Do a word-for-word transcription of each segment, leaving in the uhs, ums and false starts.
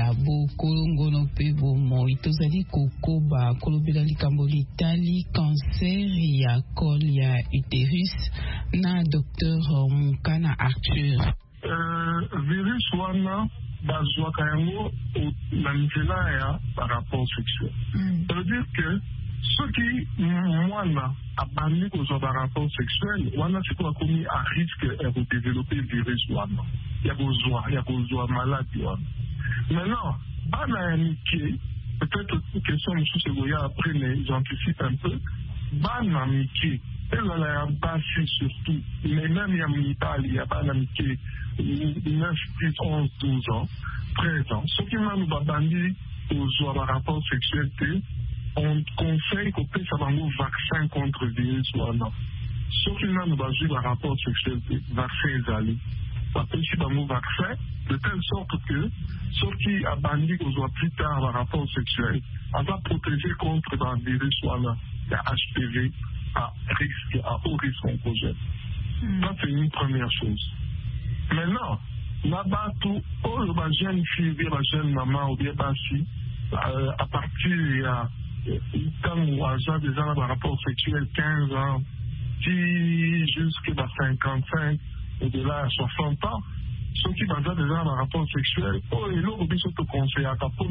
ya bokolongono pe bomoi tozali kokoba kolobela likambo litali cancer ya col ya utérus na docteur Mukana Arthur. Euh, virus wana bazwaka yango na nzela ya rapport sexuel. Mm. Ça veut dire que ceux qui mwana abandi kozwa ba rapport sexuel wana sikoyo akomi à risque ya kodévelopper virus wana ya kozwa ya kozwa maladie wana. Maintenant bana ya mike peut-être question mosusu ekoya après mais j'anticipe un peu bana mike ezala ya basi surtout mais même ya mibali ya bana mike neuf, dix, onze, douze ans, treize ans. Ce qui m'a nous babandi aux rapports sexuels, on conseille qu'on puisse avoir un vaccin contre le virus ou non. Ce qui m'a nous basé le rapport sexuel, vaccin allé. On peut aussi avoir un vaccin de telle sorte que ceux qui a bandi aux plus tard un rapport sexuel, on va protéger contre le virus ou non, le H P V à risque, à haut risque oncogène. Mm. Ça, c'est une première chose. Maintenant, là-bas, tout, oh, le jeune fille, bien la jeune maman ou bien basi, euh, à partir il y a quand on a déjà un rapport sexuel quinze ans, qui jusqu'à cinquante-cinq, au-delà à soixante ans, ceux qui ont déjà un rapport sexuel, oh, et là, on peut se conseiller à pour,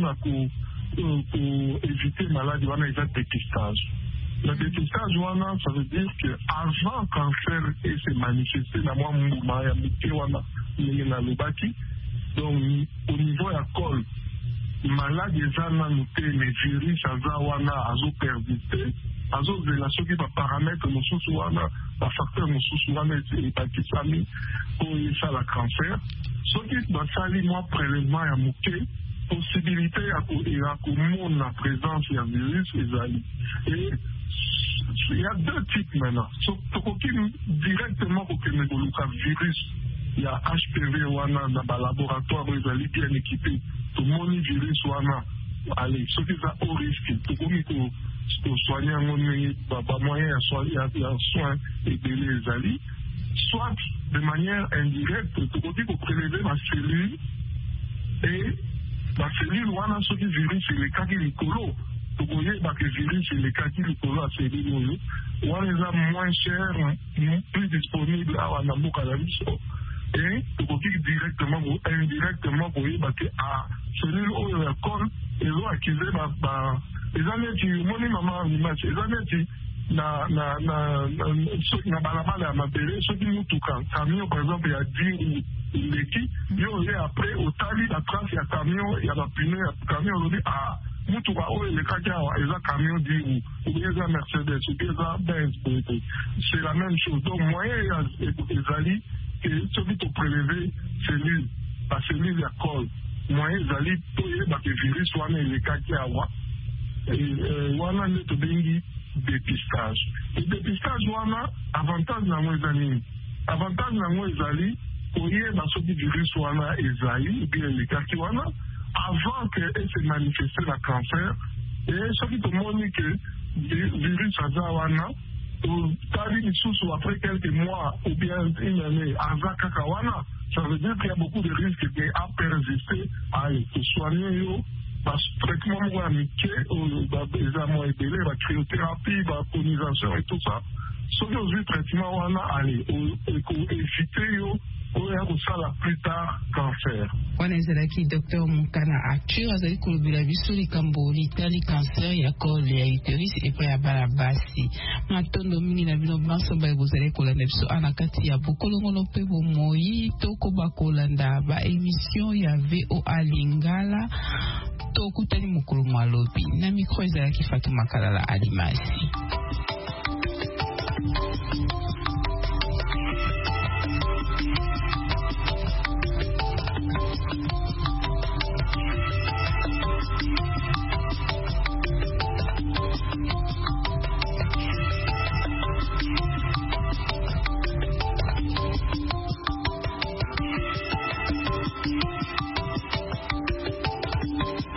pour éviter la maladie, on a déjà dépistage. Le dépistage, ça veut dire qu'avant que le cancer ait se manifesté dans le mouvement, il y a donc au niveau de la col, maladie déjà noté, les virus, azo persisté, azo relation qui va paramètre nos sous-souana, la facteur nos sous-souana et l'hépatite pour y faire le cancer. Ce qui va salir moi prélèvement à mouquet, possibilité à commun la présence du virus et il y a deux types maintenant. Directement pour que le virus, il y a H P V ou dans le laboratoire où ils sont bien équipés. Tout le monde virus ou allez, ceux qui sont au risque, tout le monde pour soigner un moyen de soins et de les alliés, soit de manière indirecte, tout le monde pour prélever ma cellule et la cellule ou dans ce virus, c'est le cas qui est colo. Vous voyez que le virus, c'est le cas qui est colo à cellule, ou on les a moins chers, plus disponibles à Nambo Cannabis. Et vous voyez directement ou indirectement, vous voyez que à cellule où il y a corps, ils ont accusé les années qui monnaie maman l'image, les années qui na na na na balabala à ma belle, ceux qui nous touchent, camion par exemple, il y a dix ou l'équipe, il y a après au tali la trace, il y a camion, il y a la pneu, il y a camion, on dit ah, nous tout va où les cas il y a camion dix ou bien il y a Mercedes, ou bien il y a Benz, c'est la même chose. Donc moyen il y a des alliés que celui qui prélevé cellule, la cellule il y a col, moyen ils alliés pour que le virus soit les cas qui y a et voilà le tout bengi dépistage. Le dépistage, on a avantage dans les amis. Avantage dans les amis, pour y avoir ce virus, on a Esaïe, ou bien les cas qui on a, avant qu'elle se manifeste le cancer, et ce qui te montre que le virus a zawana, ou tali sous après quelques mois, ou bien une année, à Zakakawana, ça veut dire qu'il y a beaucoup de risques qui a persisté à soigner. Parce que le traitement amiqué, les amants épelés, la cryothérapie, la colonisation et tout ça, ce que le traitement, on a allé, pour éviter, on a ça la plus tard cancer. On a dit docteur Mukana Arthur, azali kolobela biso likambo litali cancer ya col ya utérus et puis ya balabasi. Matondo mingi na bino banso ba bozali kolanda biso anakati ya bokolongono pe bomoi toko bakolanda ba émission ya V O A Lingala. Tokutani mukulu mwalobi na mikro ezalaki Fatuma Kalala Alimasi.